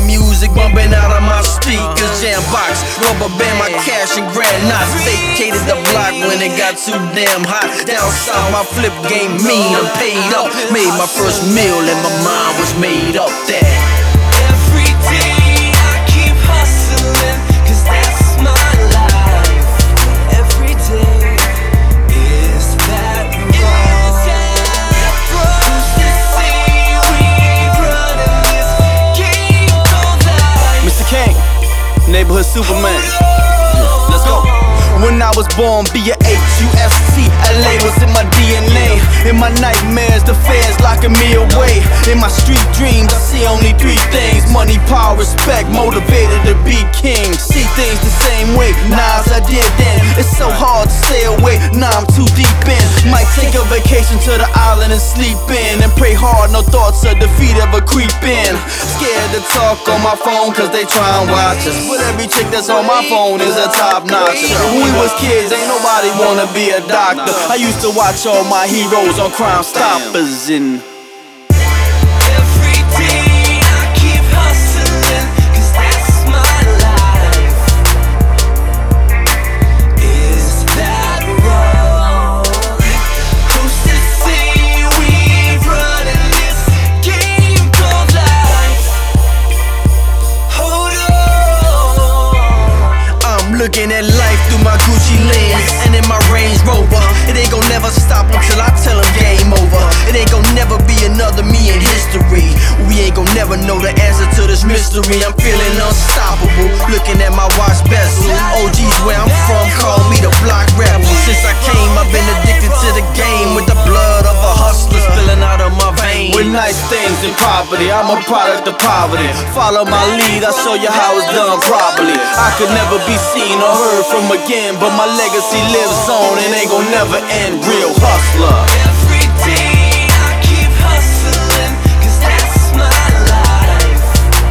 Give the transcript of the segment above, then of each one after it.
music bumping out of my speakers. Jam box, rubber band, my cash and grand knots. Vacated the block when it got too damn hot. Down south, my flip game mean, I'm paid up. Made my first meal and my mind was made up there. Every day I keep hustling, 'cause that's my life. Every day is that wrong? Who's to say we ain't running this game for life? Mr. King, neighborhood Superman. Let's go. When I was born, B-A-H-U-S-T, LA was in my DNA. In my nightmares, the feds locking me away. In my street dreams, I see only three things: money, power, respect, motivated to be king. See things the same way, nah, as I did then. It's so hard to stay away, nah, I'm too deep in. Might take a vacation to the island and sleep in, and pray hard, no thoughts of defeat ever creep in. Scared to talk on my phone, 'cause they try and watch us, but every chick that's on my phone is a top notch. When we was kids, ain't nobody wanna be a doctor. I used to watch all my heroes on Crime Stoppers and Every day I keep hustling, 'cause that's my life. Is that wrong? Who's to say we ain't running this game called life? Hold on. I'm looking at life through my Gucci lens and in my Range Rover. It ain't gon' never stop until I tell them game over. It ain't gon' never be another me in history. We ain't gon' never know the answer to this mystery. I'm feeling unstoppable, looking at my watch bezel. OG's where I'm from, call me the block rebel. Since I came, I've been addicted to the game, with the blood of a hustler spilling out of my veins. with nice things and property, I'm a product of poverty. Follow my lead, I show you how it's done properly. I could never be seen or heard from again, but my legacy lives on and ain't gon' never end. Real hustler. Every day I keep hustling, 'cause that's my life.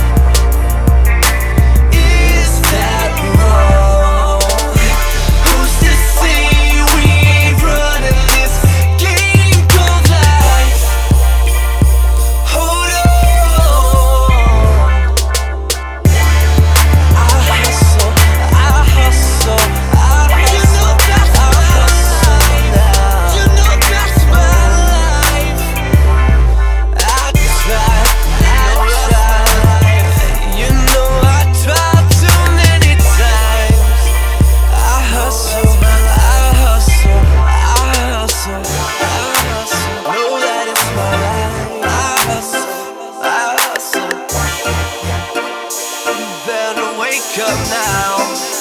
Is that wrong? Who's to say we ain't running this game called life? Hold on. I hustle, I hustle, I hustle, I hustle now. You know that's my life. I try. You know I tried too many times. I hustle, I hustle, I hustle, I hustle. Know that it's my life. I hustle, I hustle. You better wake up now.